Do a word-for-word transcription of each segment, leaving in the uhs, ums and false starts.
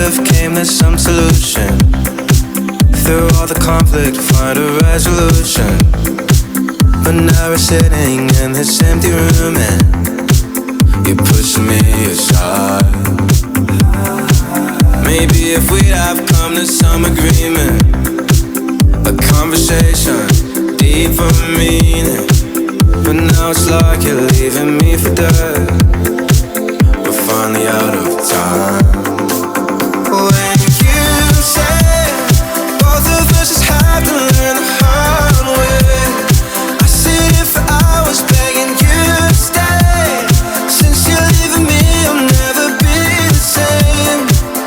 have came to some solution. Through all the conflict, find a resolution. But now we're sitting in this empty room and you're pushing me aside. Maybe if we'd have come to some agreement, a conversation, deeper meaning. But now it's like you're leaving me for dead. We're finally out of time. When you say both of us just have to learn the hard way, I sit here for hours begging you to stay. Since you're leaving me, I'll never be the same.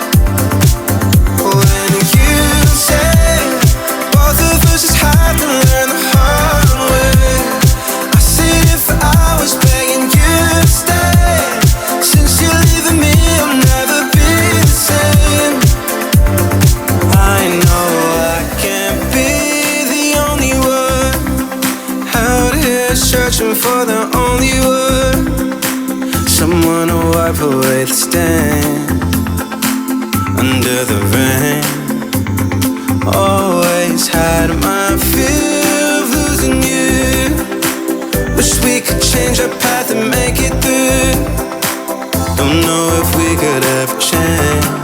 When you say both of us just have to learn the hard way, I sit here for hours begging you to stay. Since you're leaving me, I'll never be the same. I know I can't be the only one out here searching for the only word, someone to wipe away the stain under the rain. Always had my fear of losing you. Wish we could change our path and make it through. Don't know if we could ever change.